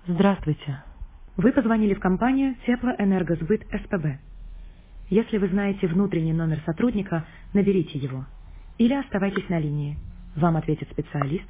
Здравствуйте. Вы позвонили в компанию Теплоэнергосбыт СПБ. Если вы знаете внутренний номер сотрудника, наберите его. Или оставайтесь на линии. Вам ответит специалист.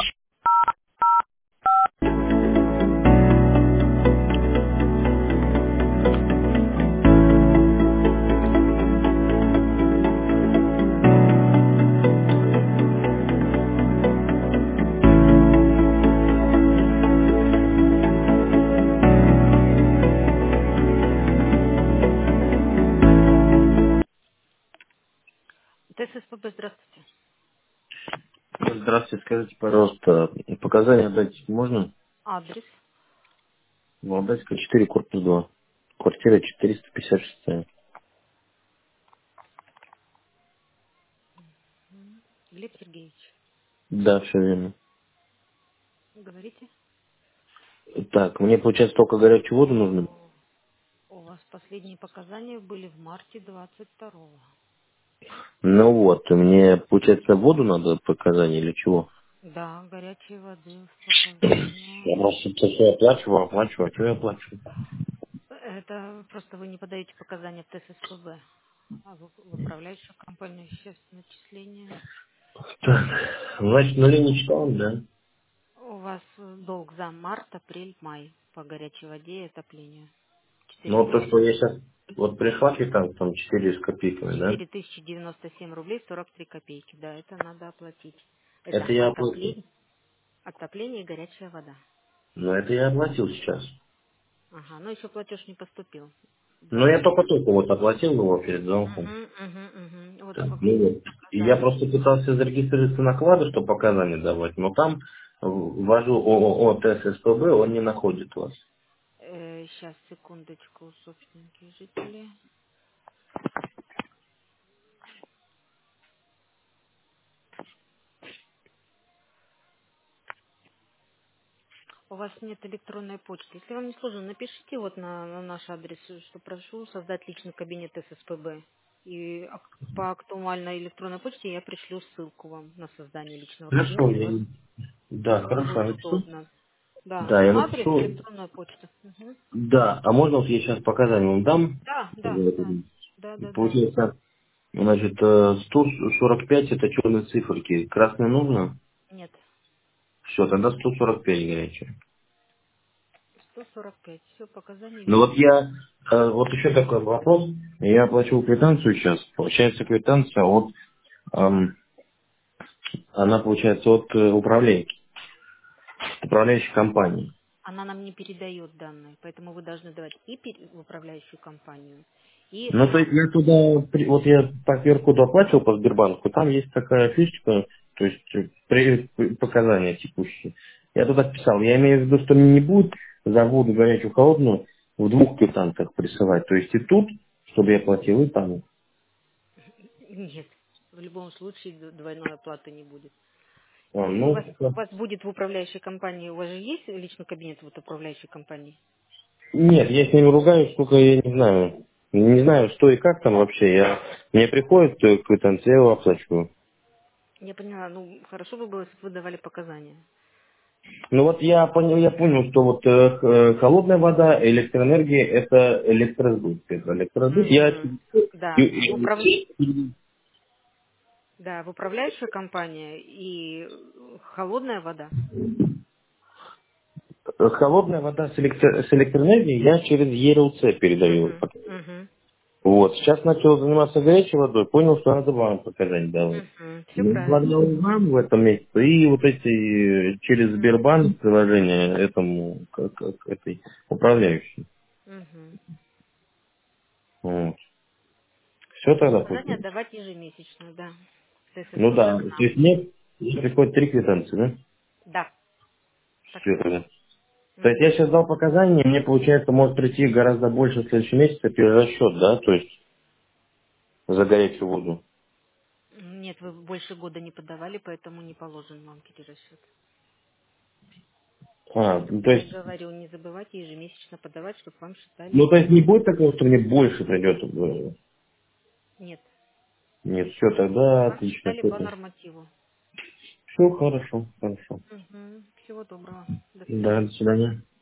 ТССПБ, здравствуйте. Здравствуйте, скажите, пожалуйста, показания дать можно? Адрес. Валдайская, 4, корпус 2. Квартира 456. Глеб Сергеевич, Да, все верно. говорите. Так, мне, получается, только горячую воду нужно? У вас последние показания были в марте 22-го. Ну вот, мне, получается, воду надо показания или чего? Да, горячей воды в Я показания. просто все оплачиваю, а что я оплачиваю? Это просто вы не подаете показания в ТССПБ, а в управляющую компанию сейчас начисления. Так, значит, нули не читал, да? У вас долг за март, апрель, май по горячей воде и отоплению. Ну, вот то, что я сейчас, вот пришла квитанция, там 4 с копейками, да? 4097 рублей 43 копейки. Да, это надо оплатить. Это Это я оплатил. отопление и горячая вода. Но это я оплатил сейчас. Ага, но еще платеж не поступил. Но я Должен только вот оплатил его перед звонком. Угу. Вот Так, как ну вот. И я показания. просто пытался зарегистрироваться на клады, чтобы показания давать, но там ввожу ООО ТССПБ, он не находит вас. Сейчас, секундочку, собственники жители. У вас нет электронной почты. Если вам не сложно, напишите вот на наш адрес, что прошу создать личный кабинет ССПБ. И по актуальной электронной почте я пришлю ссылку вам на создание личного Хорошо, кабинета. я... Да, Как хорошо, я будет напишу. удобно. Да, Да, я адрес, напишу. электронная почта. Мгм. Да, а можно вот я сейчас показания вам дам? Да, да, Вот. да. Да. Получается, значит, 145 это черные циферки. Красные нужно? Нет, Все, тогда 145 горячие. 145. Все, показания Ну вот вижу. я, вот еще такой вопрос. Я оплачивал квитанцию сейчас. Получается квитанция от, она получается от управляющей компании. Она нам не передает данные, поэтому вы должны давать и в управляющую компанию, и Ну то есть нам. я туда, вот я по QR-коду оплачивал по Сбербанку, там есть такая фишечка, то есть показания текущие. Я туда писал, я имею в виду, что мне не будет за воду горячую холодную в двух квитанциях присылать. То есть и тут, чтобы я платил, и там. Нет, в любом случае двойной оплаты не будет. У Ну, вас будет в управляющей компании, у вас же есть личный кабинет вот управляющей компании? нет, я с ними ругаюсь, сколько я не знаю. Не знаю, что и как там вообще. Мне приходит квитанция, я его оплачиваю. Я поняла, ну хорошо бы было, если бы вы давали показания. Ну вот я понял, что вот холодная вода, электроэнергия это электросбыт. Это электросбыт. Угу. Да, И- да, в управляющая компания и холодная вода. холодная вода с электроэнергией я через ЕРЛЦ передаю. Угу. Вот. Сейчас начал заниматься горячей водой, понял, что надо вам показать давать. Все Ну, правильно. благодаря вам в этом месяце. И вот эти через Угу. Сбербанк приложение этому, как этой управляющей. Угу. Вот. Все тогда Показания понял. давать ежемесячно, да. С Ну ССПБ да. к То нам. есть мне приходит 3 квитанции, да? Да, так Все точно. тогда. То есть я Мгм. сейчас дал показания, мне получается может прийти гораздо больше в следующем месяце перерасчет, да? То есть за горячую воду. Нет, вы больше года не подавали, поэтому не положен вам перерасчет. Ну, то Я есть, говорю, не забывайте ежемесячно подавать, чтобы вам считали ну, то есть не полностью. будет такого, что мне больше придет. Нет, Нет, все чтобы тогда вам отлично. считали по нормативу. Все хорошо, хорошо. Всего доброго. До Да, свидания. до свидания.